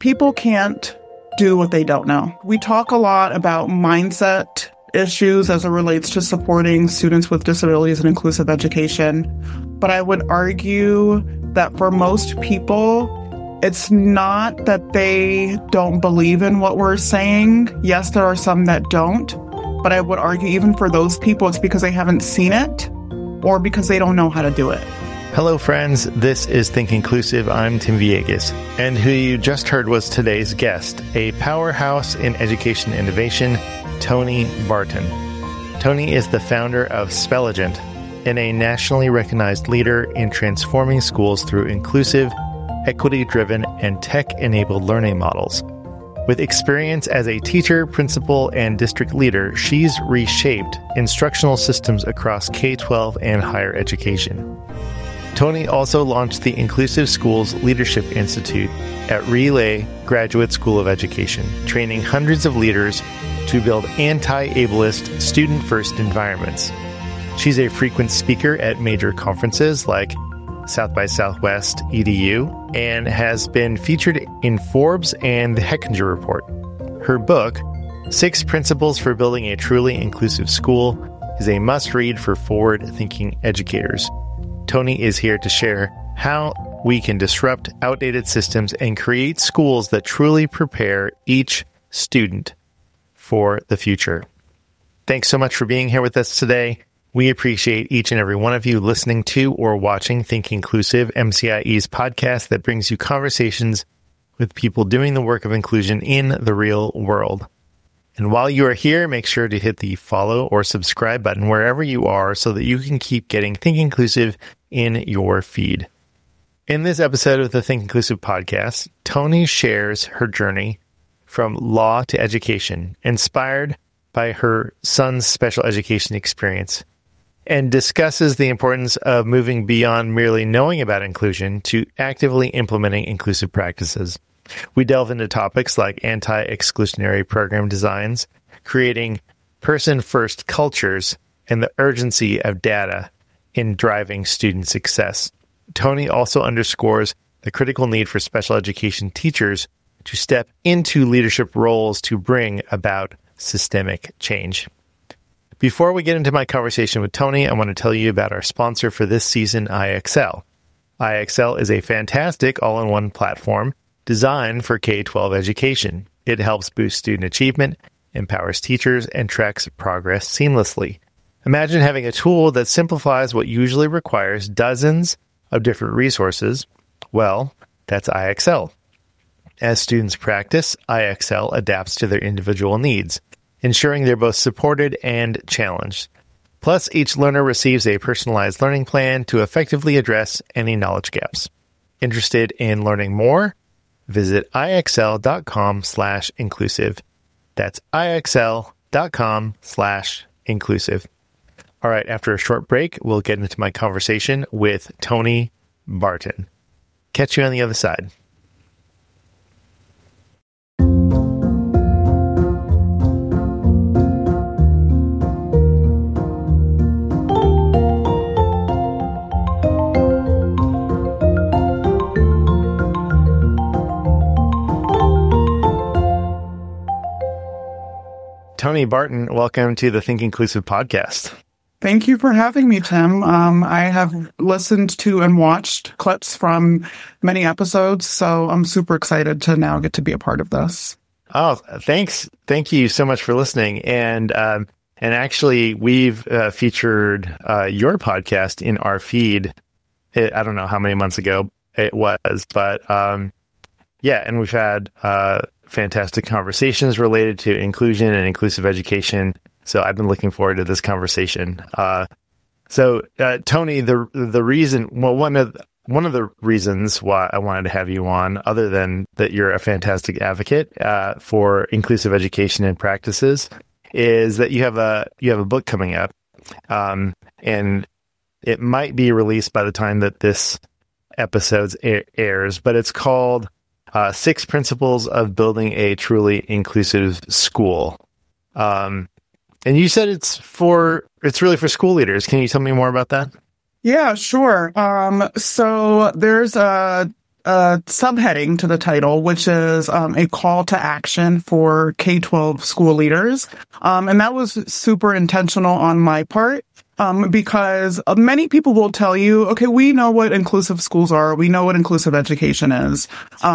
people can't do what they don't know. We talk a lot about mindset issues as it relates to supporting students with disabilities and inclusive education. But I would argue that for most people, it's not that they don't believe in what we're saying. Yes, there are some that don't. But I would argue even for those people, it's because they haven't seen it or because they don't know how to do it. Hello, friends. This is Think Inclusive. I'm Tim Villegas. And who you just heard was today's guest, a powerhouse in education innovation, Toni Barton. Toni is the founder of Spelligent and a nationally recognized leader in transforming schools through inclusive, equity-driven, and tech-enabled learning models. With experience as a teacher, principal, and district leader, she's reshaped instructional systems across K-12 and higher education. Toni also launched the Inclusive Schools Leadership Institute at Relay Graduate School of Education, training hundreds of leaders to build anti-ableist, student-first environments. She's a frequent speaker at major conferences like South by Southwest EDU and has been featured in Forbes and the Hechinger Report. Her book, 6 Principles for Building a Truly Inclusive School, is a must-read for forward-thinking educators. Toni is here to share how we can disrupt outdated systems and create schools that truly prepare each student for the future. Thanks so much for being here with us today. We appreciate each and every one of you listening to or watching Think Inclusive, MCIE's podcast that brings you conversations with people doing the work of inclusion in the real world. And while you are here, make sure to hit the follow or subscribe button wherever you are so that you can keep getting Think Inclusive in your feed. In this episode of the Think Inclusive podcast, Toni shares her journey from law to education, inspired by her son's special education experience, and discusses the importance of moving beyond merely knowing about inclusion to actively implementing inclusive practices. We delve into topics like anti-exclusionary program designs, creating person-first cultures, and the urgency of data in driving student success. Toni also underscores the critical need for special education teachers to step into leadership roles to bring about systemic change. Before we get into my conversation with Toni, I want to tell you about our sponsor for this season, IXL. IXL is a fantastic all-in-one platform designed for K-12 education. It helps boost student achievement, empowers teachers, and tracks progress seamlessly. Imagine having a tool that simplifies what usually requires dozens of different resources. Well, that's IXL. As students practice, IXL adapts to their individual needs, ensuring they're both supported and challenged. Plus, each learner receives a personalized learning plan to effectively address any knowledge gaps. Interested in learning more? Visit ixl.com/inclusive. That's ixl.com/inclusive. All right, after a short break, we'll get into my conversation with Toni Barton. Catch you on the other side. Toni Barton, welcome to the Think Inclusive podcast. Thank you for having me, Tim. I have listened to and watched clips from many episodes, so I'm super excited to now get to be a part of this. Oh, thanks. Thank you so much for listening. And actually, we've featured your podcast in our feed. I don't know how many months ago it was, but yeah, and we've had fantastic conversations related to inclusion and inclusive education. So I've been looking forward to this conversation. So Toni, the reason, well, one of the reasons why I wanted to have you on, other than that you're a fantastic advocate for inclusive education and practices, is that you have a book coming up, and it might be released by the time that this episode airs, but it's called 6 Principles of Building a Truly Inclusive School. And you said it's really for school leaders. Can you tell me more about that? Yeah, sure. So there's a subheading to the title, which is a call to action for K-12 school leaders. And that was super intentional on my part. Because many people will tell you, okay, we know what inclusive schools are. We know what inclusive education is.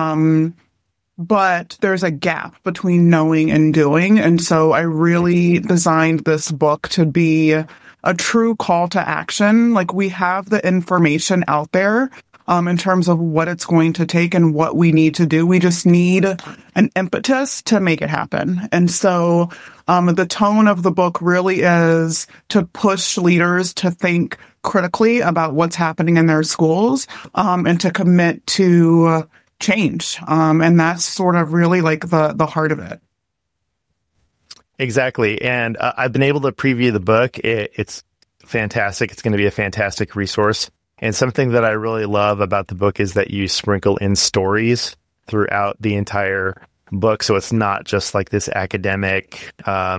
But there's a gap between knowing and doing. And so I really designed this book to be a true call to action. Like, we have the information out there, in terms of what it's going to take and what we need to do. We just need an impetus to make it happen. And so the tone of the book really is to push leaders to think critically about what's happening in their schools, and to commit to change. And that's sort of really like the heart of it. Exactly. And I've been able to preview the book. It's fantastic. It's going to be a fantastic resource. And something that I really love about the book is that you sprinkle in stories throughout the entire book. So it's not just like this academic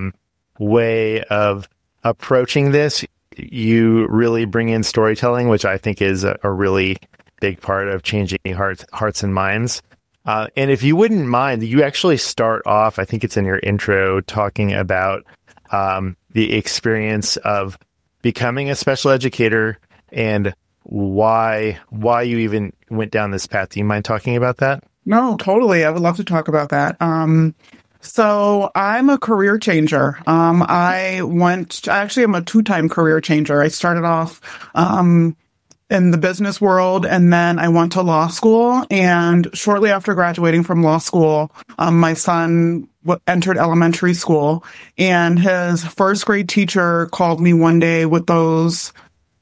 way of approaching this. You really bring in storytelling, which I think is a really big part of changing hearts and minds. And if you wouldn't mind, you actually start off, I think it's in your intro, talking about the experience of becoming a special educator and why you even went down this path. Do you mind talking about that? No, totally. I would love to talk about that. So I'm a career changer. I actually am a 2-time career changer. I started off in the business world, and then I went to law school. And shortly after graduating from law school, my son entered elementary school, and his first grade teacher called me one day with the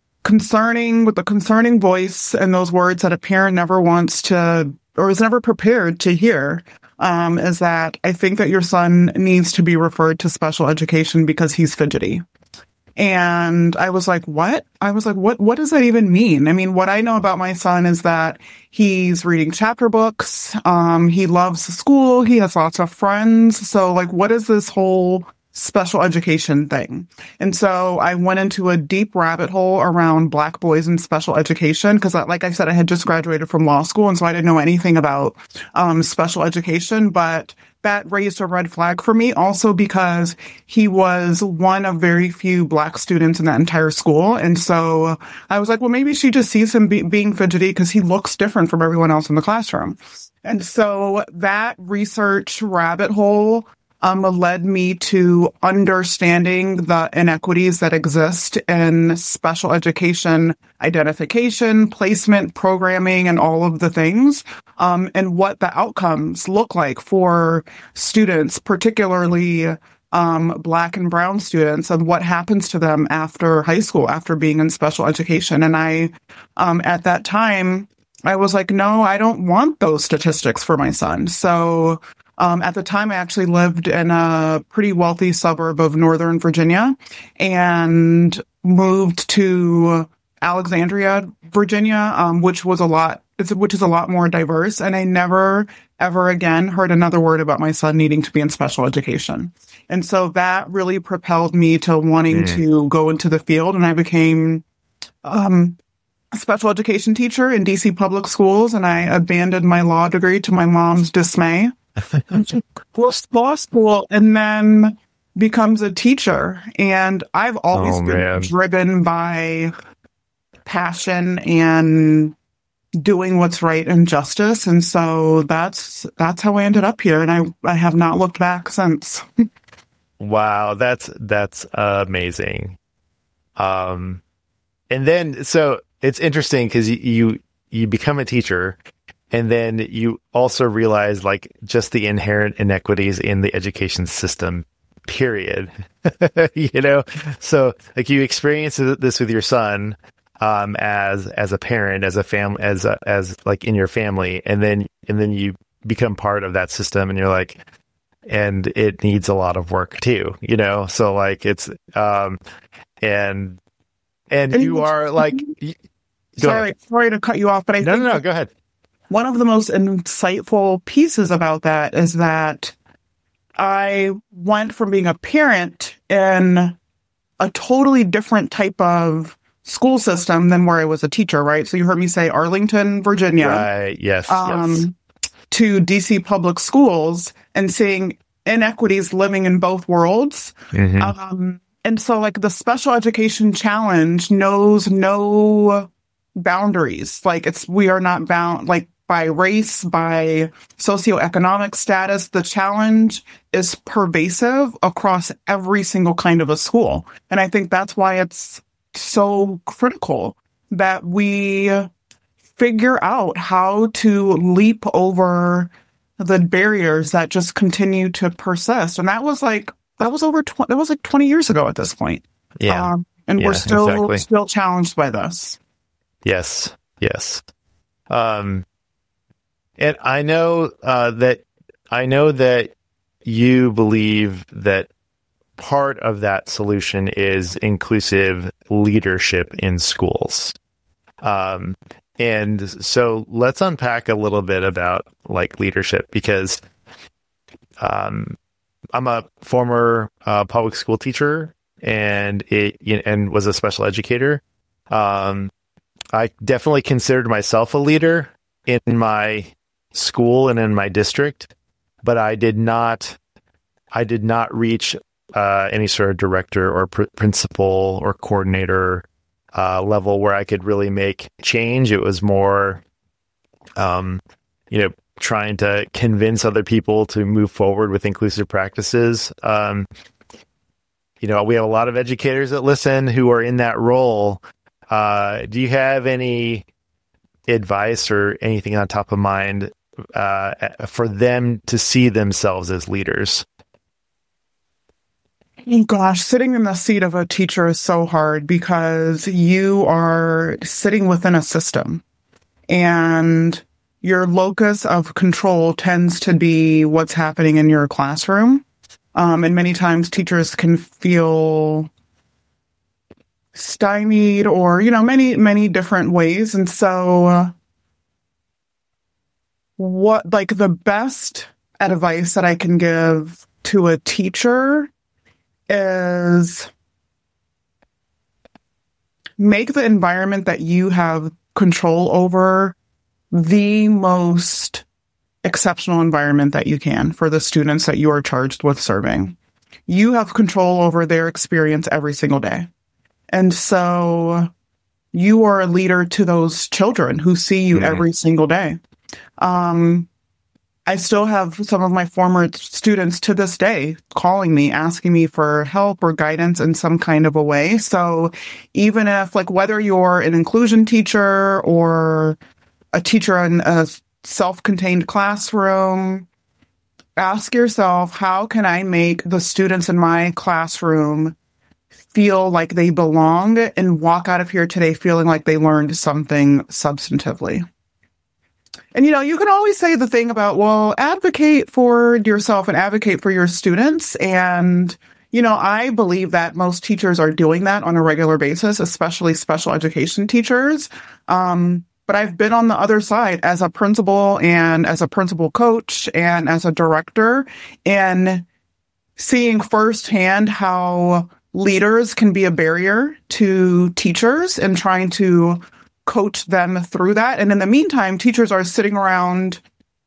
concerning voice and those words that a parent never wants to, or is never prepared to hear, is that I think that your son needs to be referred to special education because he's fidgety. And I was like, what? What does that even mean? I mean, what I know about my son is that he's reading chapter books. He loves school. He has lots of friends. So like, what is this whole special education thing? And so I went into a deep rabbit hole around Black boys in special education because, like I said, I had just graduated from law school, and so I didn't know anything about special education. But that raised a red flag for me also because he was one of very few Black students in that entire school. And so I was like, well, maybe she just sees him being fidgety because he looks different from everyone else in the classroom. And so that research rabbit hole led me to understanding the inequities that exist in special education identification, placement, programming, and all of the things, and what the outcomes look like for students, particularly Black and brown students, and what happens to them after high school, after being in special education. And I, at that time, I was like, no, I don't want those statistics for my son. So at the time, I actually lived in a pretty wealthy suburb of Northern Virginia and moved to Alexandria, Virginia, which is a lot more diverse. And I never, ever again heard another word about my son needing to be in special education. And so that really propelled me to wanting to go into the field. And I became a special education teacher in DC public schools. And I abandoned my law degree to my mom's dismay. Law school, and then becomes a teacher. And I've always been driven by passion and doing what's right and justice. And so that's how I ended up here. And I have not looked back since. Wow, that's amazing. And then, so it's interesting because you become a teacher. And then you also realize like just the inherent inequities in the education system, period. So like you experience this with your son, as a parent, as a family, as like in your family. And then you become part of that system and you're like, and it needs a lot of work too, So like it's, and you are like, sorry to cut you off, but No, go ahead. One of the most insightful pieces about that is that I went from being a parent in a totally different type of school system than where I was a teacher, right? So you heard me say Arlington, Virginia. Right. Yes. To DC public schools and seeing inequities living in both worlds. And so like the special education challenge knows no boundaries. Like we are not bound like by race, by socioeconomic status. The challenge is pervasive across every single kind of a school. And I think that's why it's so critical that we figure out how to leap over the barriers that just continue to persist. And that was like 20 years ago at this point. Yeah. And we're still challenged by this. Yes. And I know that you believe that part of that solution is inclusive leadership in schools. And so let's unpack a little bit about like leadership, because I'm a former public school teacher and was a special educator. I definitely considered myself a leader in my school and in my district, but I did not reach any sort of director or principal or coordinator level where I could really make change. It was more, trying to convince other people to move forward with inclusive practices. We have a lot of educators that listen who are in that role. Do you have any advice or anything on top of mind for them to see themselves as leaders? Gosh, sitting in the seat of a teacher is so hard because you are sitting within a system and your locus of control tends to be what's happening in your classroom. And many times teachers can feel stymied or, many different ways. And so the best advice that I can give to a teacher is make the environment that you have control over the most exceptional environment that you can for the students that you are charged with serving. You have control over their experience every single day. And so you are a leader to those children who see you every single day. I still have some of my former students to this day calling me, asking me for help or guidance in some kind of a way. So even if, whether you're an inclusion teacher or a teacher in a self-contained classroom, ask yourself, how can I make the students in my classroom feel like they belong and walk out of here today feeling like they learned something substantively? And, you can always say the thing about, advocate for yourself and advocate for your students. And, I believe that most teachers are doing that on a regular basis, especially special education teachers. But I've been on the other side as a principal and as a principal coach and as a director, and seeing firsthand how leaders can be a barrier to teachers and trying to coach them through that. And in the meantime, teachers are sitting around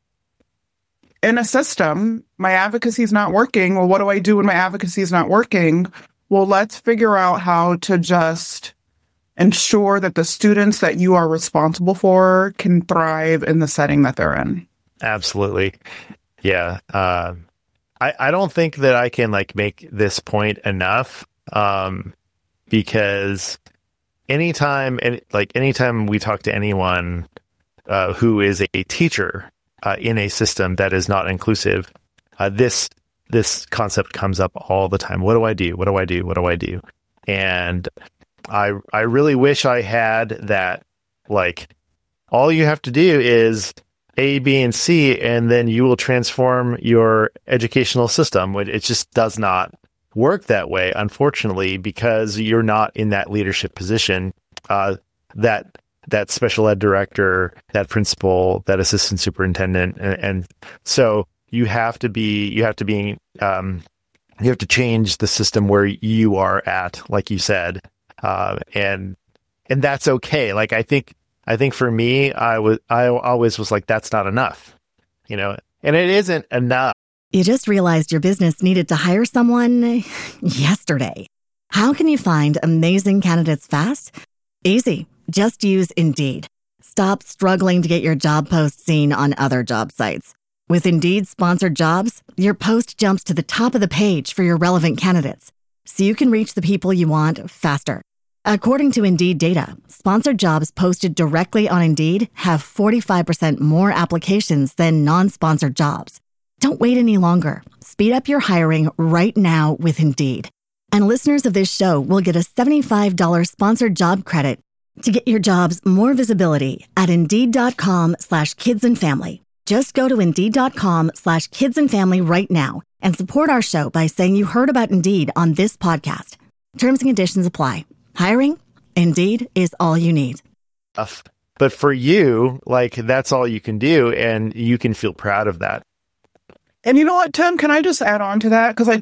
in a system. My advocacy is not working. Well, what do I do when my advocacy is not working? Well, let's figure out how to just ensure that the students that you are responsible for can thrive in the setting that they're in. Absolutely. Yeah. I don't think that I can make this point enough, because anytime we talk to anyone who is a teacher in a system that is not inclusive, this concept comes up all the time. What do I do? What do I do? What do I do? And I really wish I had that, all you have to do is A, B, and C, and then you will transform your educational system. It just does not work that way, unfortunately, because you're not in that leadership position. That special ed director, that principal, that assistant superintendent, and so you have to change the system where you are at, like you said, and and that's okay. Like, I think for me, I always was like, that's not enough, and it isn't enough. You just realized your business needed to hire someone yesterday. How can you find amazing candidates fast? Easy. Just use Indeed. Stop struggling to get your job post seen on other job sites. With Indeed sponsored jobs, your post jumps to the top of the page for your relevant candidates, so you can reach the people you want faster. According to Indeed data, sponsored jobs posted directly on Indeed have 45% more applications than non-sponsored jobs. Don't wait any longer. Speed up your hiring right now with Indeed. And listeners of this show will get a $75 sponsored job credit to get your jobs more visibility at Indeed.com/kidsandfamily. Just go to Indeed.com/kidsandfamily right now and support our show by saying you heard about Indeed on this podcast. Terms and conditions apply. Hiring? Indeed is all you need. But for you, like, that's all you can do, and you can feel proud of that. And you know what, Tim, can I just add on to that? Because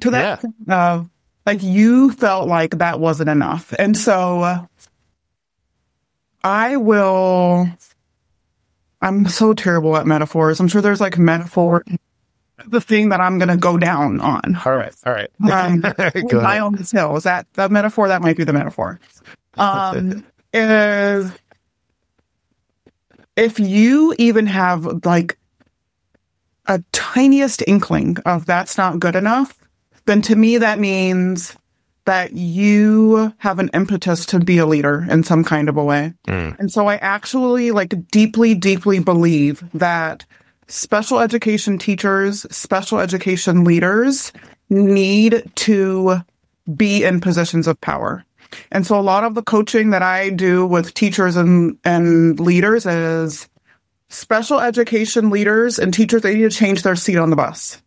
you felt like that wasn't enough. And so I'm so terrible at metaphors. I'm sure there's like metaphor, the thing that I'm going to go down on. All right. Go my own hill. Is that the metaphor? That might be the metaphor. Is if you even have like a tiniest inkling of that's not good enough, then to me that means that you have an impetus to be a leader in some kind of a way. And so I actually deeply, deeply believe that special education teachers, special education leaders need to be in positions of power. And so a lot of the coaching that I do with teachers and leaders is special education leaders and teachers, they need to change their seat on the bus.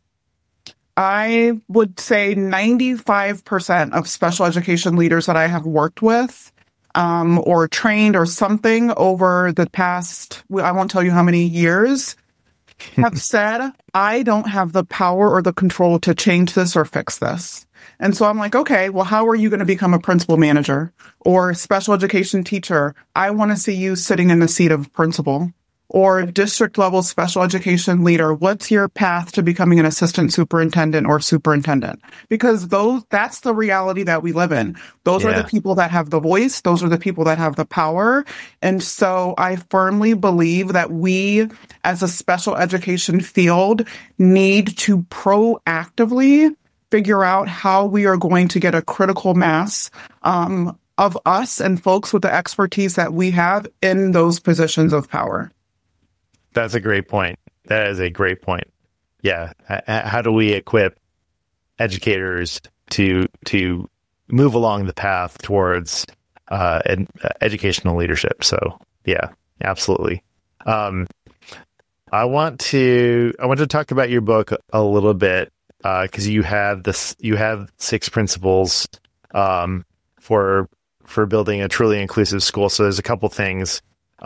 I would say 95% of special education leaders that I have worked with or trained or something over the past, I won't tell you how many years, have said, I don't have the power or the control to change this or fix this. And so I'm like, okay, well, how are you going to become a principal manager or special education teacher? I want to see you sitting in the seat of principal. Or district level special education leader, what's your path to becoming an assistant superintendent or superintendent? Because that's the reality that we live in. Those are the people that have the voice. Those are the people that have the power. And so I firmly believe that we as a special education field need to proactively figure out how we are going to get a critical mass of us and folks with the expertise that we have in those positions of power. That's a great point. That is a great point. Yeah. How do we equip educators to move along the path towards educational leadership? So yeah, absolutely. I want to talk about your book a little bit because you have 6 principles for building a truly inclusive school. So there's a couple things.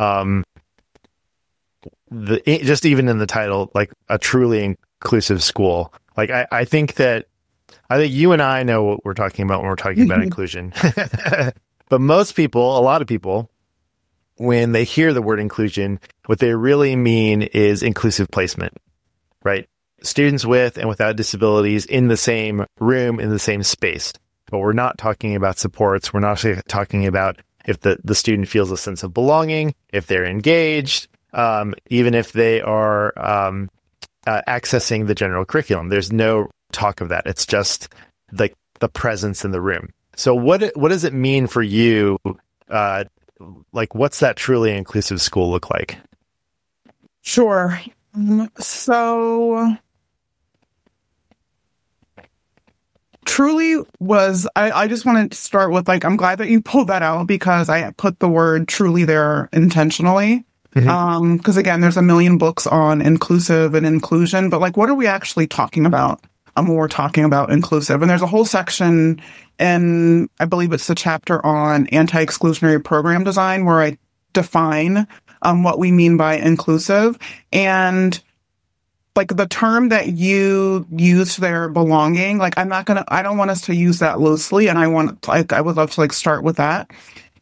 Just even in the title, like a truly inclusive school. Like I think you and I know what we're talking about when we're talking about inclusion. But most people, a lot of people, when they hear the word inclusion, what they really mean is inclusive placement, right? Students with and without disabilities in the same room, in the same space. But we're not talking about supports. We're not talking about if the student feels a sense of belonging, if they're engaged, even if they are accessing the general curriculum. There's no talk of that. It's just the presence in the room. So what does it mean for you? What's that truly inclusive school look like? Sure. So truly was, I just want to start with I'm glad that you pulled that out because I put the word truly there intentionally. Because again, there's a million books on inclusive and inclusion, but what are we actually talking about when we're talking about inclusive? And there's a whole section in, I believe it's the chapter on anti-exclusionary program design where I define what we mean by inclusive. And the term that you used there, belonging, I don't want us to use that loosely. And I would love to start with that.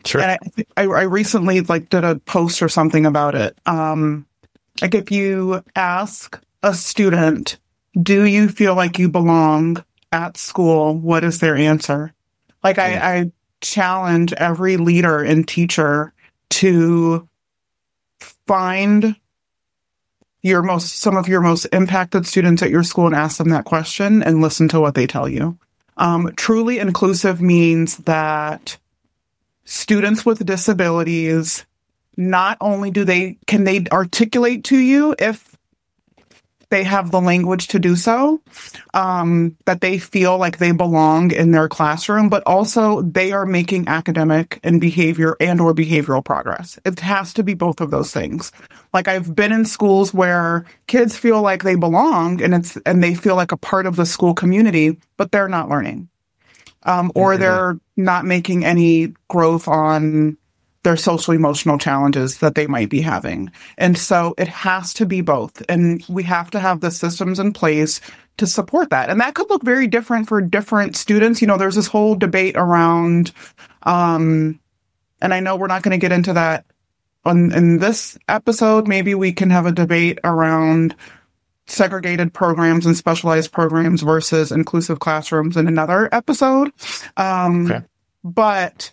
Sure. And I recently did a post or something about it. If you ask a student, do you feel like you belong at school? What is their answer? I challenge every leader and teacher to find some of your most impacted students at your school and ask them that question and listen to what they tell you. Truly inclusive means that students with disabilities, not only can they articulate to you if they have the language to do so, that they feel like they belong in their classroom, but also they are making academic and behavioral progress. It has to be both of those things. I've been in schools where kids feel like they belong and they feel like a part of the school community, but they're not learning. Or they're not making any growth on their social emotional challenges that they might be having. And so it has to be both. And we have to have the systems in place to support that. And that could look very different for different students. There's this whole debate around, and I know we're not going to get into that in this episode. Maybe we can have a debate around segregated programs and specialized programs versus inclusive classrooms in another episode. Okay. But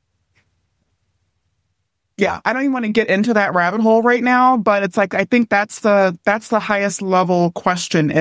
yeah, I don't even want to get into that rabbit hole right now, but it's I think that's the highest level question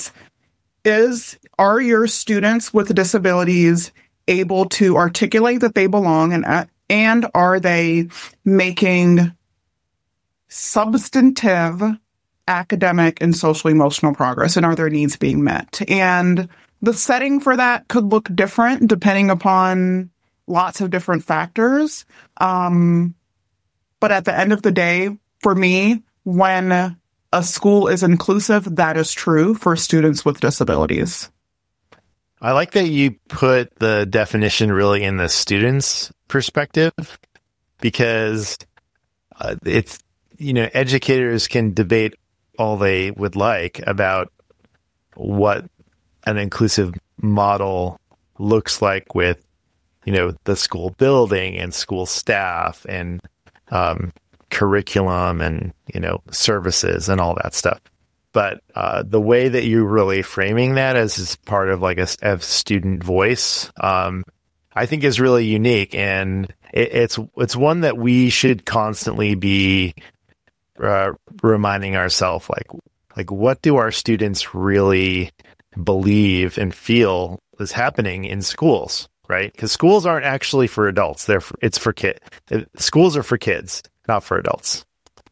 are your students with disabilities able to articulate that they belong and are they making substantive academic and social emotional progress, and are their needs being met? And the setting for that could look different depending upon lots of different factors. But at the end of the day, for me, when a school is inclusive, that is true for students with disabilities. I like that you put the definition really in the student's perspective, because it's, educators can debate all they would like about what an inclusive model looks like with, the school building and school staff and curriculum and, services and all that stuff. But the way that you're really framing that as part of a student voice, I think is really unique. And it's one that we should constantly be reminding ourselves, what do our students really believe and feel is happening in schools? Right? Because schools aren't actually for adults. It's for kids. Schools are for kids, not for adults.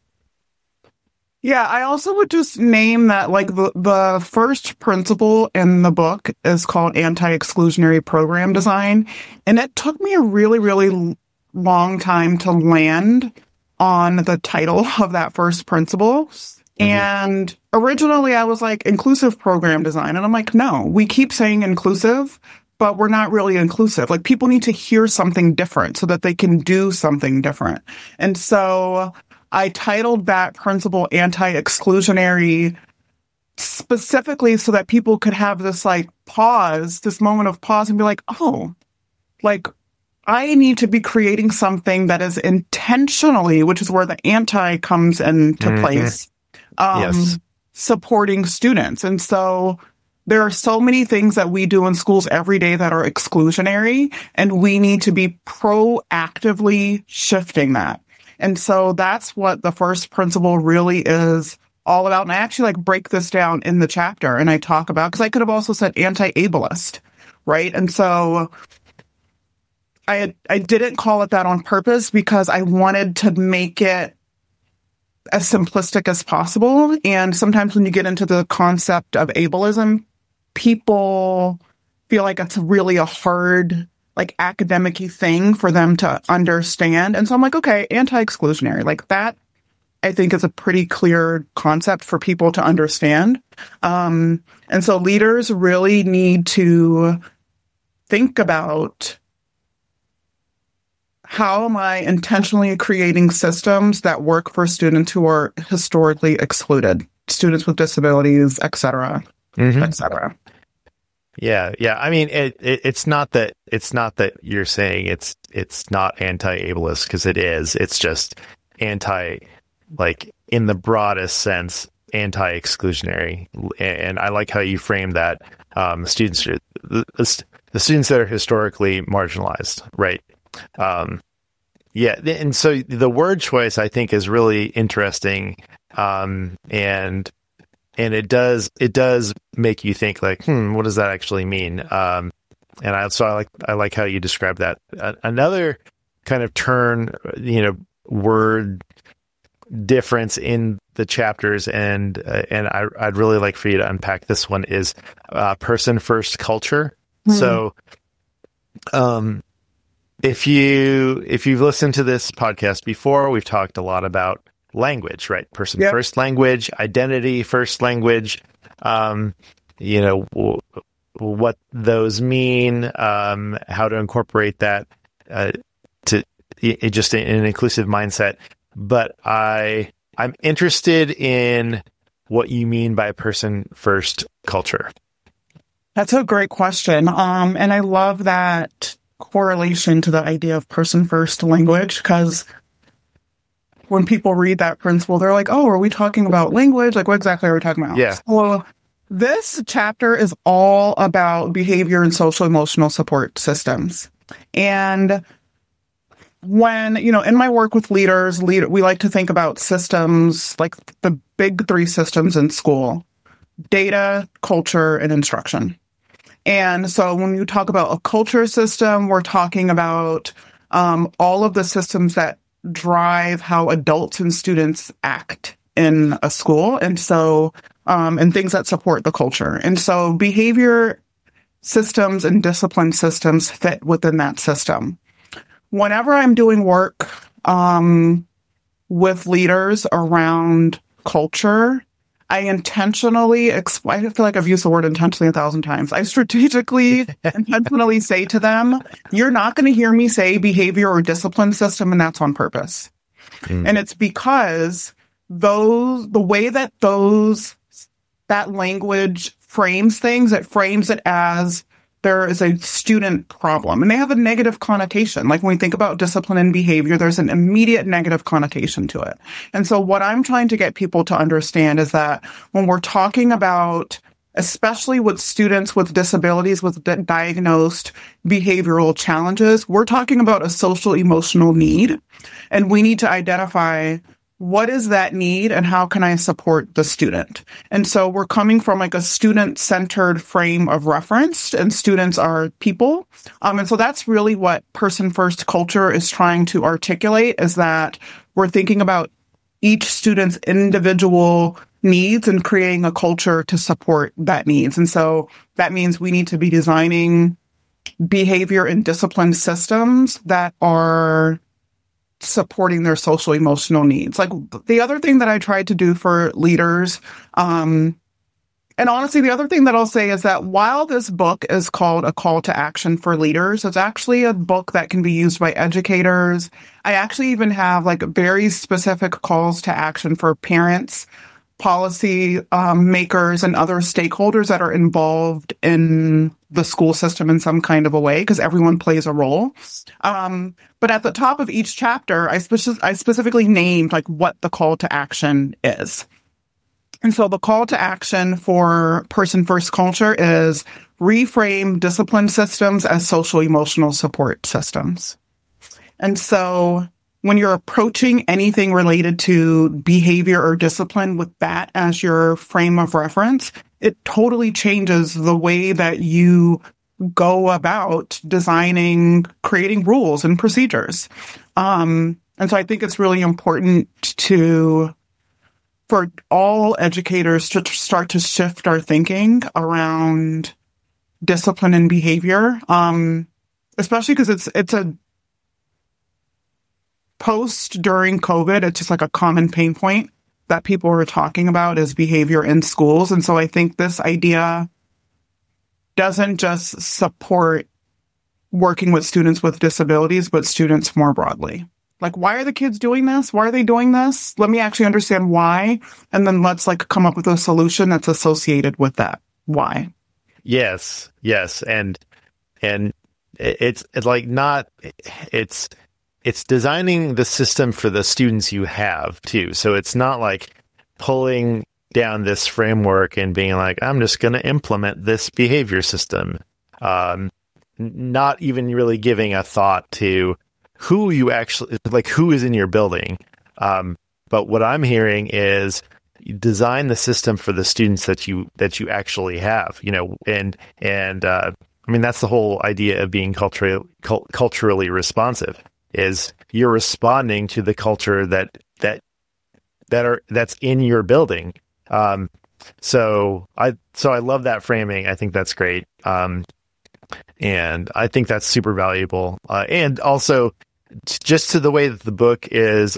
Yeah, I also would just name that the first principle in the book is called anti-exclusionary program design. And it took me a really, really long time to land on the title of that first principle. Mm-hmm. And originally I was inclusive program design. And I'm no, we keep saying inclusive, but we're not really inclusive. People need to hear something different so that they can do something different. And so I titled that principle anti-exclusionary specifically so that people could have this pause, this moment of pause and be I need to be creating something that is intentionally, which is where the anti comes into place, yes, supporting students. And so there are so many things that we do in schools every day that are exclusionary, and we need to be proactively shifting that. And so that's what the first principle really is all about. And I actually break this down in the chapter, and I talk about, because I could have also said anti-ableist, right? And so I didn't call it that on purpose because I wanted to make it as simplistic as possible. And sometimes when you get into the concept of ableism, people feel like it's really a hard, academic-y thing for them to understand. And so I'm okay, anti-exclusionary, that I think is a pretty clear concept for people to understand. And so leaders really need to think about, how am I intentionally creating systems that work for students who are historically excluded, students with disabilities, et cetera, et cetera. Yeah. I mean, it's not that you're saying it's not anti-ableist, because it is. It's just anti, like, in the broadest sense, anti-exclusionary. And I like how you frame that. The students that are historically marginalized, right? Yeah. And so the word choice, I think, is really interesting. And it does make you think, like, what does that actually mean? And I like how you describe that. Another kind of turn, word difference in the chapters, and I'd really like for you to unpack this one, is person first culture. So, if you've listened to this podcast before, we've talked a lot about language, right? Person first language, identity first language, what those mean, how to incorporate that to just in an inclusive mindset. But I'm interested in what you mean by person first culture. That's a great question. And I love that correlation to the idea of person first language, because when people read that principle, they're like, oh, are we talking about language? Like, what exactly are we talking about? Yeah. Well, this chapter is all about behavior and social emotional support systems. And when, in my work with leaders, we like to think about systems, like the big three systems in school: data, culture, and instruction. And so when you talk about a culture system, we're talking about all of the systems that drive how adults and students act in a school. And so, and things that support the culture. And so behavior systems and discipline systems fit within that system. Whenever I'm doing work with leaders around culture, I intentionally I feel like I've used the word intentionally 1,000 times. I strategically, intentionally say to them, you're not going to hear me say behavior or discipline system, and that's on purpose. And it's because the way that that language frames things, it frames it as there is a student problem, and they have a negative connotation. Like when we think about discipline and behavior, there's an immediate negative connotation to it. And so what I'm trying to get people to understand is that when we're talking about, especially with students with disabilities, with diagnosed behavioral challenges, we're talking about a social emotional need, and we need to identify what is that need and how can I support the student? And so we're coming from like a student-centered frame of reference, and students are people. And so that's really what person-first culture is trying to articulate, is that we're thinking about each student's individual needs and creating a culture to support that needs. And so that means we need to be designing behavior and discipline systems that are supporting their social emotional needs. Like the other thing that I tried to do for leaders, and honestly, the other thing that I'll say is that while this book is called A Call to Action for Leaders, it's actually a book that can be used by educators. I actually even have like very specific calls to action for parents, policy makers, and other stakeholders that are involved in the school system in some kind of a way, because everyone plays a role. But at the top of each chapter, I specifically named like what the call to action is. And so the call to action for person first culture is reframe discipline systems as social emotional support systems. And so when you're approaching anything related to behavior or discipline with that as your frame of reference, it totally changes the way that you go about designing, creating rules and procedures. And so I think it's really important for all educators to start to shift our thinking around discipline and behavior, especially because it's a post during COVID, it's just like a common pain point that people were talking about is behavior in schools. And so I think this idea doesn't just support working with students with disabilities, but students more broadly. Like, why are the kids doing this? Why are they doing this? Let me actually understand why. And then let's like come up with a solution that's associated with that. Why? Yes, and it's like not it's designing the system for the students you have too. So it's not like pulling down this framework and being like, I'm just going to implement this behavior system. Not even really giving a thought to who you actually, like who is in your building. But what I'm hearing is design the system for the students that you actually have, and I mean, that's the whole idea of being culturally responsive, is you're responding to the culture that's in your building. So I love that framing. I think that's great. And I think that's super valuable. And also just to the way that the book is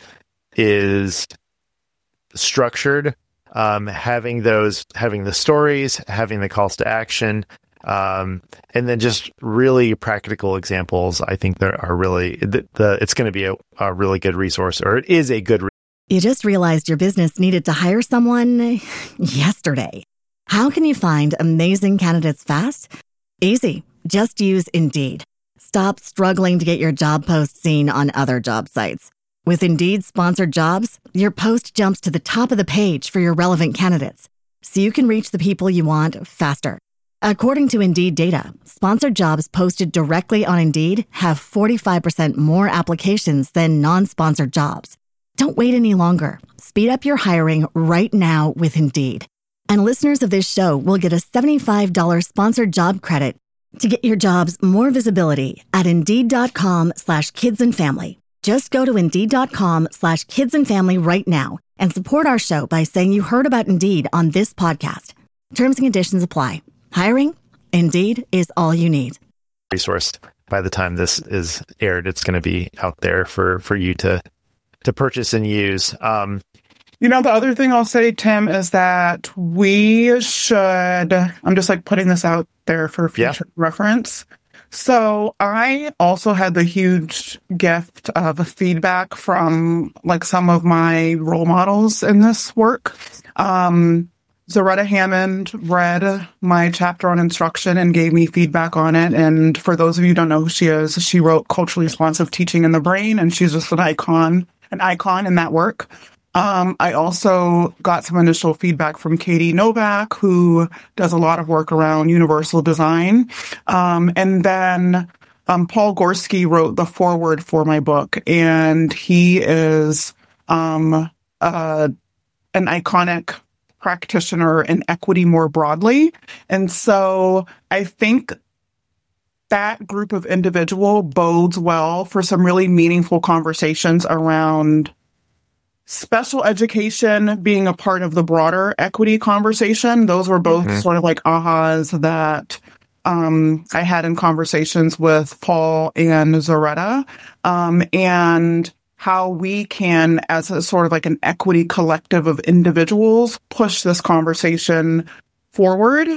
structured, having the stories, having the calls to action, and then just really practical examples. I think there are really, it's going to be a really good resource, or it is a good. You just realized your business needed to hire someone yesterday. How can you find amazing candidates fast? Easy. Just use Indeed. Stop struggling to get your job post seen on other job sites. With Indeed sponsored jobs, your post jumps to the top of the page for your relevant candidates, so you can reach the people you want faster. According to Indeed data, sponsored jobs posted directly on Indeed have 45% more applications than non-sponsored jobs. Don't wait any longer. Speed up your hiring right now with Indeed. And listeners of this show will get a $75 sponsored job credit to get your jobs more visibility at Indeed.com/kidsandfamily. Just go to Indeed.com/kidsandfamily right now and support our show by saying you heard about Indeed on this podcast. Terms and conditions apply. Hiring? Indeed is all you need. Resource. By the time this is aired, it's going to be out there for you to purchase and use. The other thing I'll say, Tim, is that we should, I'm just like putting this out there for future reference. So I also had the huge gift of feedback from like some of my role models in this work. Zaretta Hammond read my chapter on instruction and gave me feedback on it. And for those of you who don't know who she is, she wrote Culturally Responsive Teaching in the Brain, and she's just an icon in that work. I also got some initial feedback from Katie Novak, who does a lot of work around universal design. And then Paul Gorski wrote the foreword for my book, and he is an iconic practitioner in equity more broadly. And so I think that group of individual bodes well for some really meaningful conversations around special education being a part of the broader equity conversation. Those were both sort of like ahas that I had in conversations with Paul and Zaretta, and how we can, as a sort of like an equity collective of individuals, push this conversation forward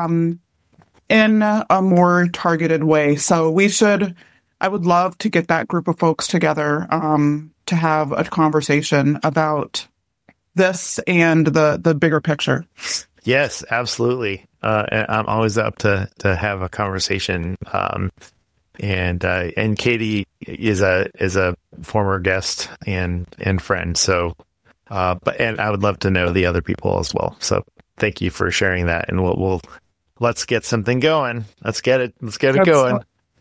in a more targeted way. So I would love to get that group of folks together to have a conversation about this and the bigger picture. Yes, absolutely. I'm always up to have a conversation. And Katie is a former guest and friend. So, and I would love to know the other people as well. So thank you for sharing that. And let's get something going. Let's get it going.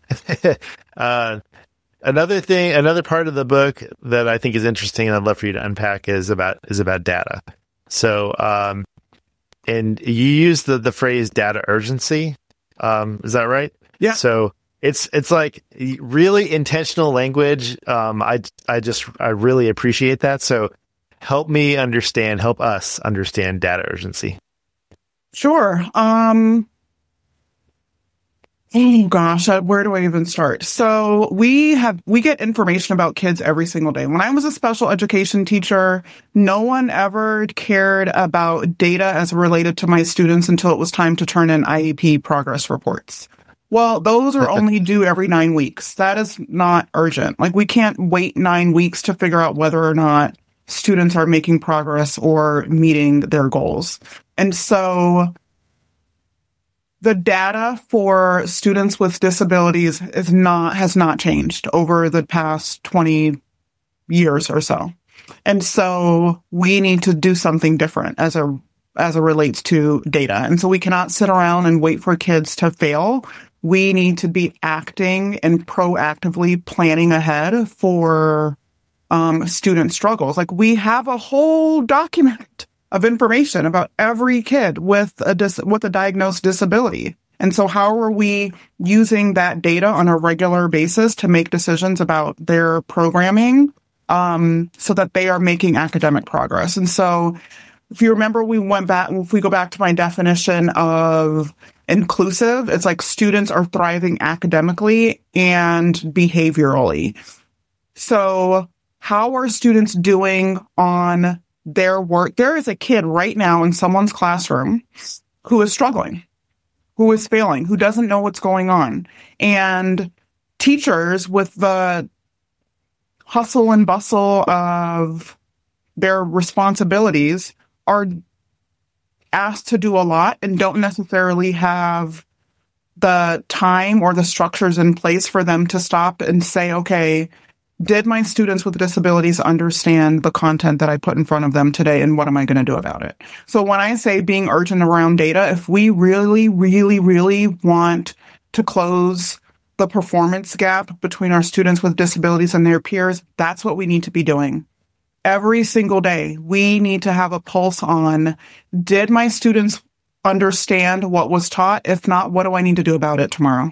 Another part of the book that I think is interesting and I'd love for you to unpack is about data. So, and you use the phrase data urgency. Is that right? Yeah. So it's like really intentional language. I really appreciate that. So help us understand data urgency. Sure. Oh gosh, where do I even start? So we get information about kids every single day. When I was a special education teacher, no one ever cared about data as related to my students until it was time to turn in IEP progress reports. Well, those are only due every 9 weeks. That is not urgent. Like, we can't wait 9 weeks to figure out whether or not students are making progress or meeting their goals. And so the data for students with disabilities has not changed over the past 20 years or so. And so we need to do something different as it relates to data. And so we cannot sit around and wait for kids to fail. We need to be acting and proactively planning ahead for student struggles. Like, we have a whole document of information about every kid with a diagnosed disability. And so how are we using that data on a regular basis to make decisions about their programming so that they are making academic progress? And so if you remember, if we go back to my definition of inclusive, it's like students are thriving academically and behaviorally. So how are students doing on their work? There is a kid right now in someone's classroom who is struggling, who is failing, who doesn't know what's going on. And teachers, with the hustle and bustle of their responsibilities, are asked to do a lot and don't necessarily have the time or the structures in place for them to stop and say, okay, did my students with disabilities understand the content that I put in front of them today, and what am I going to do about it? So when I say being urgent around data, if we really, really, really want to close the performance gap between our students with disabilities and their peers, that's what we need to be doing. Every single day, we need to have a pulse on, did my students understand what was taught? If not, what do I need to do about it tomorrow?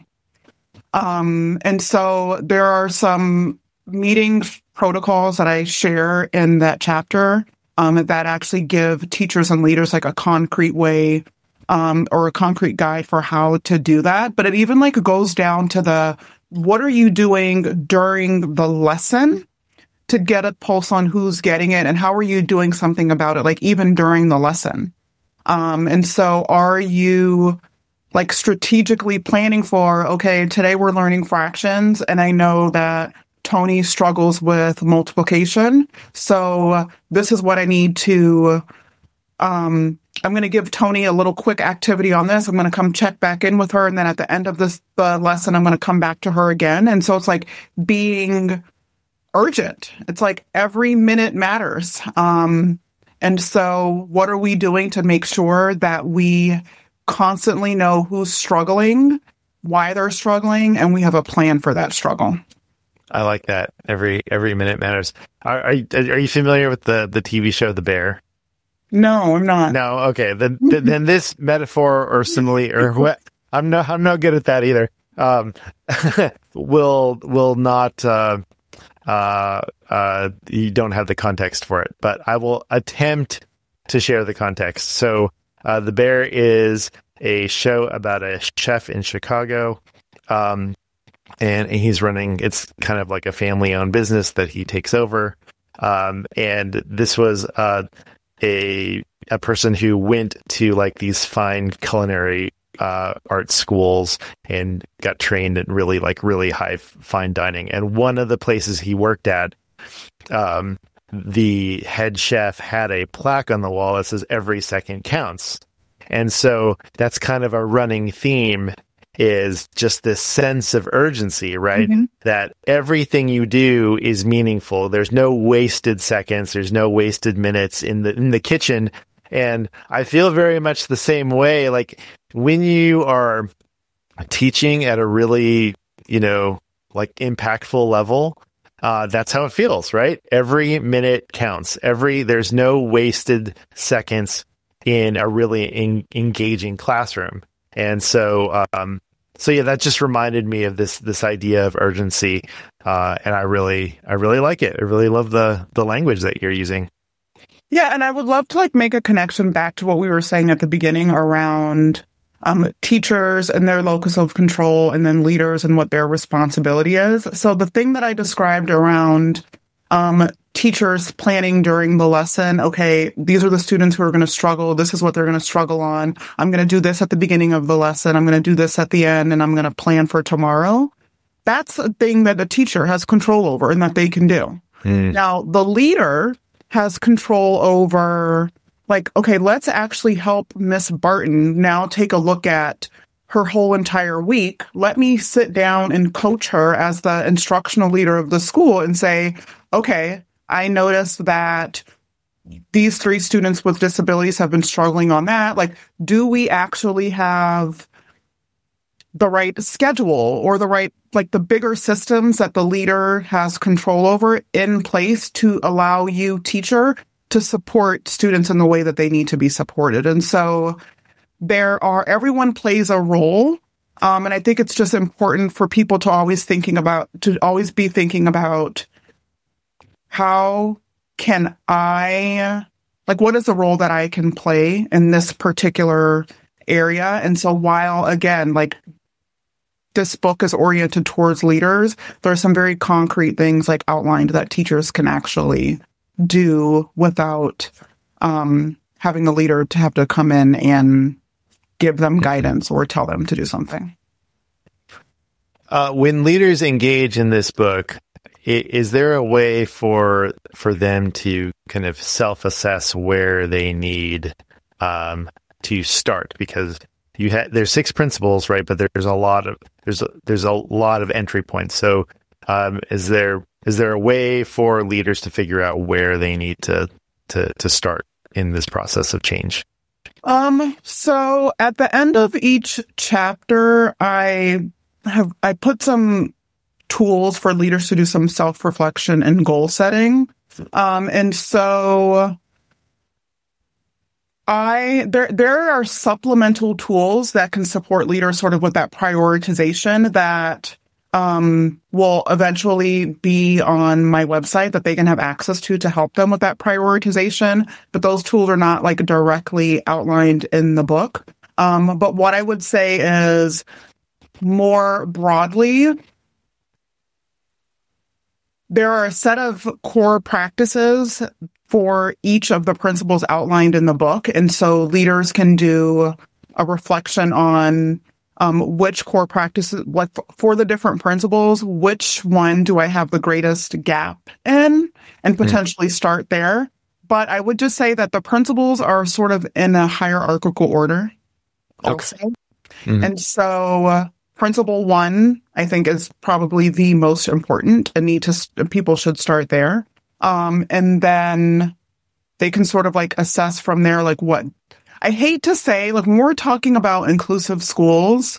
And so there are some meeting protocols that I share in that chapter that actually give teachers and leaders like a concrete way or a concrete guide for how to do that. But it even like goes down to what are you doing during the lesson to get a pulse on who's getting it, and how are you doing something about it, like even during the lesson? And so are you like strategically planning for, okay, today we're learning fractions, and I know that Tony struggles with multiplication, so this is what I need to, I'm going to give Tony a little quick activity on this. I'm going to come check back in with her, and then at the end of the lesson, I'm going to come back to her again. And so it's like being urgent. It's like every minute matters. And so what are we doing to make sure that we constantly know who's struggling, why they're struggling, and we have a plan for that struggle? I like that. Every minute matters. Are you familiar with the TV show The Bear? No, I'm not. No, okay. Then this metaphor or simile or what? I'm not good at that either. Will not. You don't have the context for it, but I will attempt to share the context. So, The Bear is a show about a chef in Chicago, and he's running. It's kind of like a family-owned business that he takes over. And this was a person who went to like these fine culinary art schools and got trained in really high fine dining. And one of the places he worked at, the head chef had a plaque on the wall that says every second counts. And so that's kind of a running theme, is just this sense of urgency, right? Mm-hmm. That everything you do is meaningful. There's no wasted seconds. There's no wasted minutes in the kitchen. And I feel very much the same way. Like when you are teaching at a really, like impactful level, that's how it feels, right? Every minute counts. There's no wasted seconds in a really engaging classroom. And so yeah, that just reminded me of this idea of urgency. And I really like it. I really love the language that you're using. Yeah. And I would love to like make a connection back to what we were saying at the beginning around teachers and their locus of control, and then leaders and what their responsibility is. So the thing that I described around teachers planning during the lesson, okay, these are the students who are going to struggle. This is what they're going to struggle on. I'm going to do this at the beginning of the lesson. I'm going to do this at the end, and I'm going to plan for tomorrow. That's a thing that the teacher has control over and that they can do. Now, the leader has control over, like, okay, let's actually help Miss Barton now take a look at her whole entire week, let me sit down and coach her as the instructional leader of the school and say, okay, I noticed that these 3 students with disabilities have been struggling on that. Like, do we actually have the right schedule or the right, like the bigger systems that the leader has control over in place to allow you, teacher, to support students in the way that they need to be supported? And so everyone plays a role. And I think it's just important for people to always be thinking about how can I, like, what is the role that I can play in this particular area? And so while, again, like, this book is oriented towards leaders, there are some very concrete things like outlined that teachers can actually do without having the leader to have to come in and give them guidance or tell them to do something. When leaders engage in this book, is there a way for them to kind of self-assess where they need to start? Because there's 6 principles, right? But there's a lot of entry points. So is there a way for leaders to figure out where they need to start in this process of change? So at the end of each chapter, I put some tools for leaders to do some self-reflection and goal setting. And so there are supplemental tools that can support leaders sort of with that prioritization that will eventually be on my website that they can have access to help them with that prioritization. But those tools are not like directly outlined in the book. But what I would say is more broadly, there are a set of core practices for each of the principles outlined in the book. And so leaders can do a reflection on which core practices, like for the different principles, which one do I have the greatest gap in, and potentially start there. But I would just say that the principles are sort of in a hierarchical order. Okay. And so principle 1, I think, is probably the most important and people should start there. And then they can sort of like assess from there, like what I hate to say, like when we're talking about inclusive schools,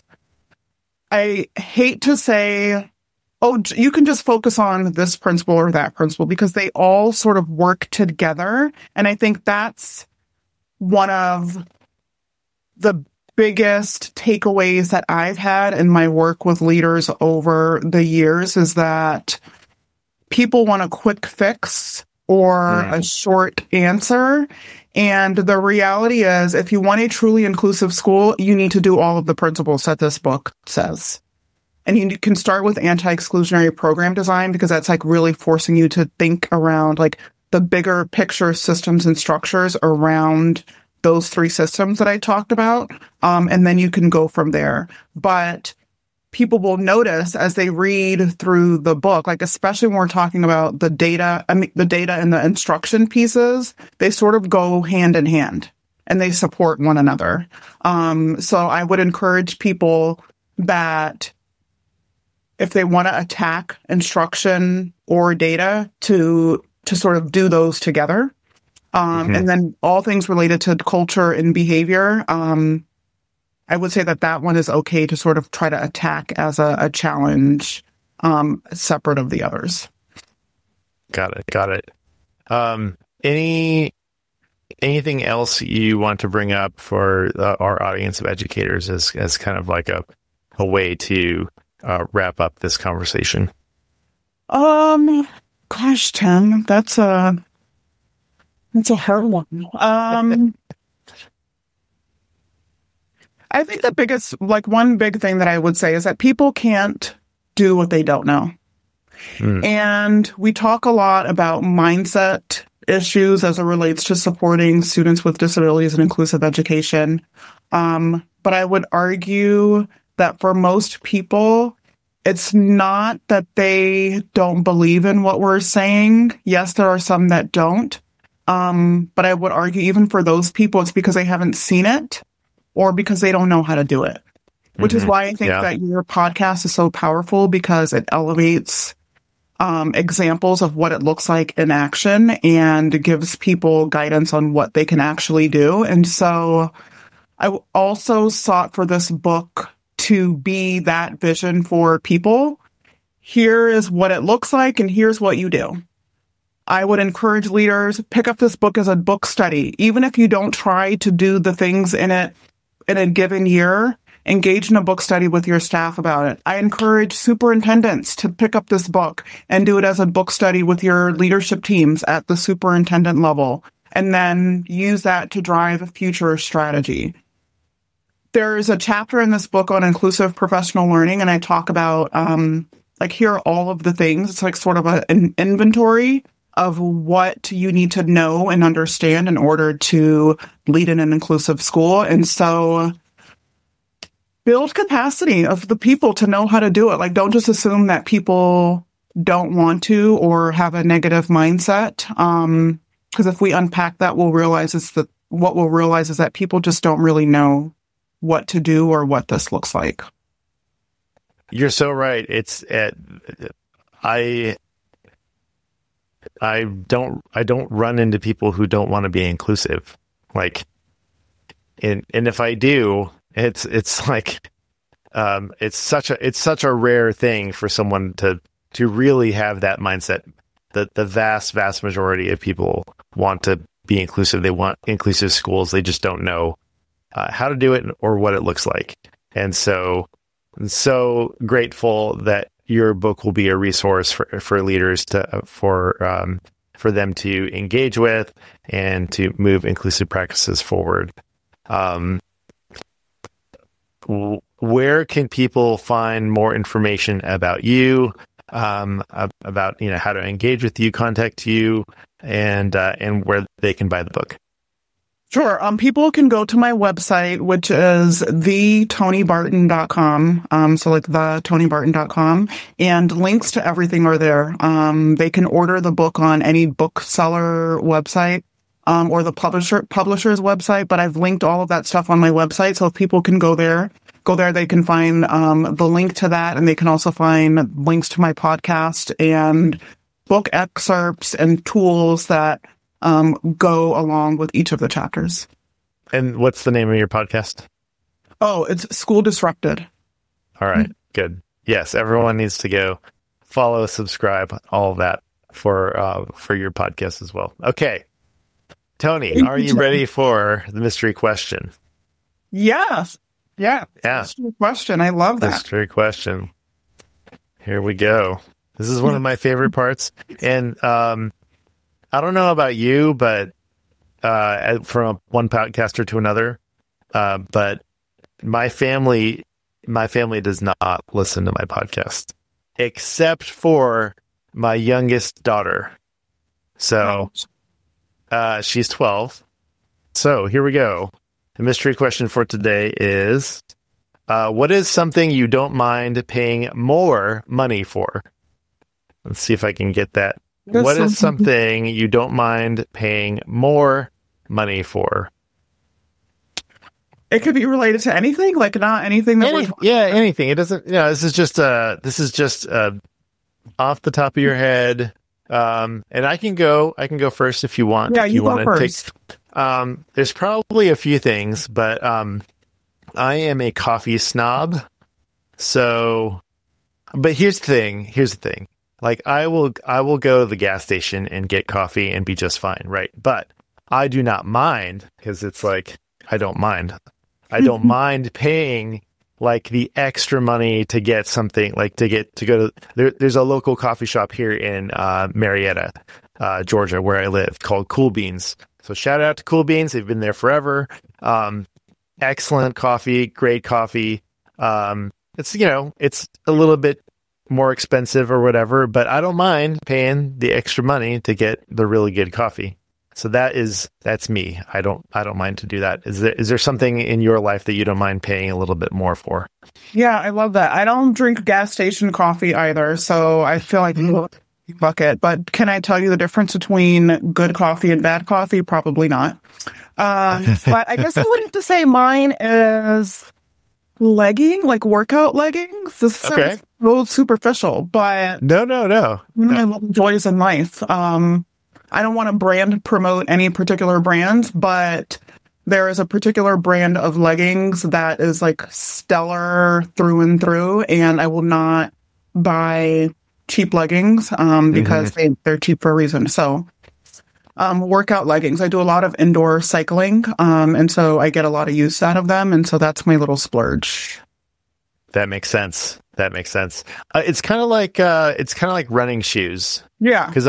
I hate to say, oh, you can just focus on this principle or that principle, because they all sort of work together. And I think that's one of the biggest takeaways that I've had in my work with leaders over the years is that people want a quick fix or a short answer. And the reality is, if you want a truly inclusive school, you need to do all of the principles that this book says. And you can start with anti-exclusionary program design, because that's like really forcing you to think around like the bigger picture systems and structures around those 3 systems that I talked about. And then you can go from there. But people will notice as they read through the book, like especially when we're talking about the data and the instruction pieces, they sort of go hand in hand and they support one another. So I would encourage people that if they want to attack instruction or data to sort of do those together. And then all things related to culture and behavior, I would say that one is okay to sort of try to attack as a challenge, separate of the others. Got it. Anything else you want to bring up for our audience of educators as kind of like a way to wrap up this conversation? Gosh, Tim, that's a hard one. I think the biggest, like one big thing that I would say is that people can't do what they don't know. And we talk a lot about mindset issues as it relates to supporting students with disabilities and inclusive education. But I would argue that for most people, it's not that they don't believe in what we're saying. Yes, there are some that don't. But I would argue even for those people, it's because they haven't seen it or because they don't know how to do it. which is why I think that your podcast is so powerful, because it elevates examples of what it looks like in action and gives people guidance on what they can actually do. And so I also sought for this book to be that vision for people. Here is what it looks like, and here's what you do. I would encourage leaders, pick up this book as a book study. Even if you don't try to do the things in it in a given year, engage in a book study with your staff about it. I encourage superintendents to pick up this book and do it as a book study with your leadership teams at the superintendent level, and then use that to drive future strategy. There's a chapter in this book on inclusive professional learning, and I talk about, here are all of the things. It's like sort of an inventory of what you need to know and understand in order to lead in an inclusive school. And so build capacity of the people to know how to do it. Like, don't just assume that people don't want to or have a negative mindset. Because if we unpack that, what we'll realize is that people just don't really know what to do or what this looks like. You're so right. I don't run into people who don't want to be inclusive. Like, and if I do, it's like, it's such a rare thing for someone to really have that mindset. The vast majority of people want to be inclusive. They want inclusive schools. They just don't know how to do it or what it looks like. And so I'm so grateful that your book will be a resource for leaders for them to engage with and to move inclusive practices forward. Where can people find more information about you, about how to engage with you, contact you, and where they can buy the book? Sure. People can go to my website, which is thetonybarton.com. So like thetonybarton.com, and links to everything are there. They can order the book on any bookseller website, or the publisher's website, but I've linked all of that stuff on my website. So if people can go there, they can find, the link to that, and they can also find links to my podcast and book excerpts and tools that go along with each of the chapters. And what's the name of your podcast? Oh, it's School Disrupted. All right, good. Yes, everyone needs to go follow, subscribe, all of that for your podcast as well. Okay, Tony, are you ready for the mystery question? Yes. Yeah. Mystery question. I love that. Mystery question. Here we go. This is one of my favorite parts, and I don't know about you, but from one podcaster to another, but my family does not listen to my podcast, except for my youngest daughter. So she's 12. So here we go. The mystery question for today is, what is something you don't mind paying more money for? Let's see if I can get that. What is something you don't mind paying more money for? It could be related to anything, like not anything that anything. It doesn't. This is just off the top of your head. And I can go first if you want. Yeah, you go first. There's probably a few things, but I am a coffee snob. So, but here's the thing. Like, I will go to the gas station and get coffee and be just fine, right? But I do not mind, because it's like, I don't mind. I don't mind paying like the extra money to get something, like to go to, there's a local coffee shop here in Marietta, Georgia, where I live, called Cool Beans. So shout out to Cool Beans. They've been there forever. Excellent coffee, great coffee. It's a little bit more expensive or whatever, but I don't mind paying the extra money to get the really good coffee. So that's me. I don't mind to do that. Is there something in your life that you don't mind paying a little bit more for? Yeah, I love that. I don't drink gas station coffee either, so I feel like bucket. But can I tell you the difference between good coffee and bad coffee? Probably not. But I guess I would have to say mine is Legging, like workout leggings. This sounds so superficial, but No. my little joys in life. I don't want to brand promote any particular brand, but there is a particular brand of leggings that is like stellar through and through, and I will not buy cheap leggings because they're cheap for a reason. So workout leggings. I do a lot of indoor cycling, and so I get a lot of use out of them, and so that's my little splurge. That makes sense. It's kind of like running shoes. Yeah, because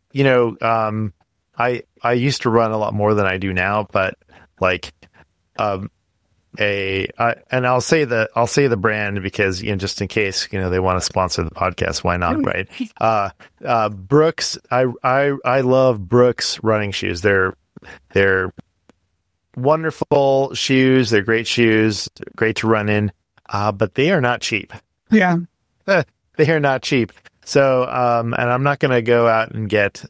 I used to run a lot more than I do now, but like and I'll say the brand because just in case they want to sponsor the podcast, why not, right? Brooks. I love Brooks running shoes. They're wonderful shoes. They're great shoes, great to run in, but they are not cheap. Yeah, they are not cheap. So and I'm not going to go out and get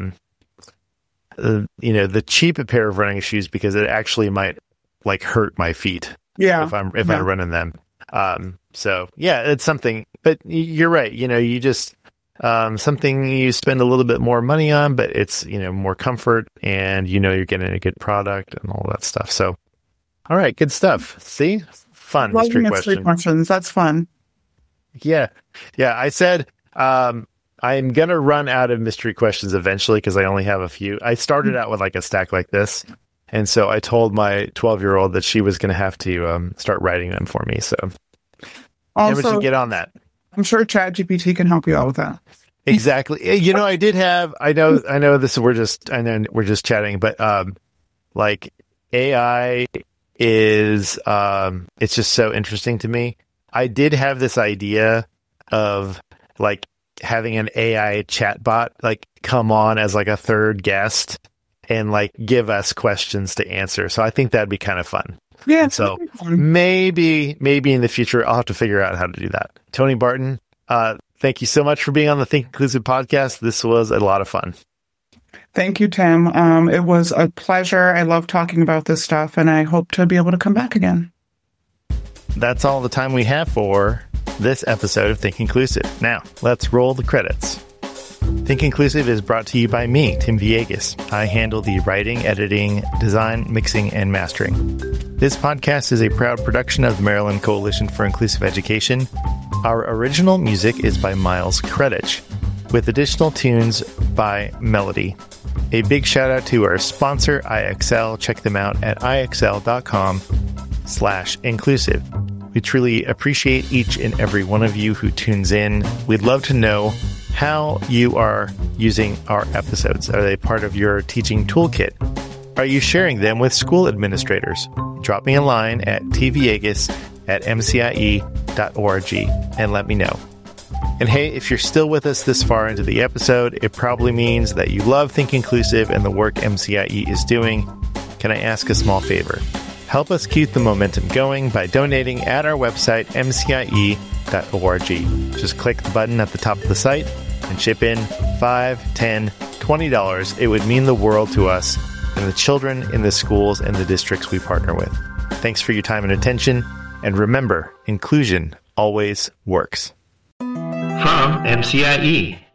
the cheap pair of running shoes because it actually might like hurt my feet. Yeah. If I'm running them. So yeah, it's something, but you're right. You just, something you spend a little bit more money on, but it's, more comfort and, you're getting a good product and all that stuff. So, all right, good stuff. See? Fun. Mystery questions. That's fun. Yeah. I said, I'm going to run out of mystery questions eventually because I only have a few. I started out with like a stack like this. And so I told my 12-year-old that she was going to have to start writing them for me. So we should get on that. I'm sure ChatGPT can help you out with that. Exactly. I know this, we're just chatting, but like AI is, it's just so interesting to me. I did have this idea of like having an AI chatbot like come on as like a third guest and like give us questions to answer. So I think that'd be kind of fun. Yeah. So maybe in the future, I'll have to figure out how to do that. Tony Barton, thank you so much for being on the Think Inclusive podcast. This was a lot of fun. Thank you, Tim. It was a pleasure. I love talking about this stuff, and I hope to be able to come back again. That's all the time we have for this episode of Think Inclusive. Now, let's roll the credits. Think Inclusive is brought to you by me, Tim Villegas. I handle the writing, editing, design, mixing, and mastering. This podcast is a proud production of the Maryland Coalition for Inclusive Education. Our original music is by Miles Kredich, with additional tunes by Melody. A big shout out to our sponsor, IXL. Check them out at ixl.com/inclusive. We truly appreciate each and every one of you who tunes in. We'd love to know how you are using our episodes. Are they part of your teaching toolkit? Are you sharing them with school administrators? Drop me a line at tviegas@mcie.org and let me know. And hey, if you're still with us this far into the episode, it probably means that you love Think Inclusive and the work MCIE is doing. Can I ask a small favor? Help us keep the momentum going by donating at our website, mcie.org. Just click the button at the top of the site and chip in $5, $10, $20. It would mean the world to us and the children in the schools and the districts we partner with. Thanks for your time and attention. And remember, inclusion always works. From MCIE.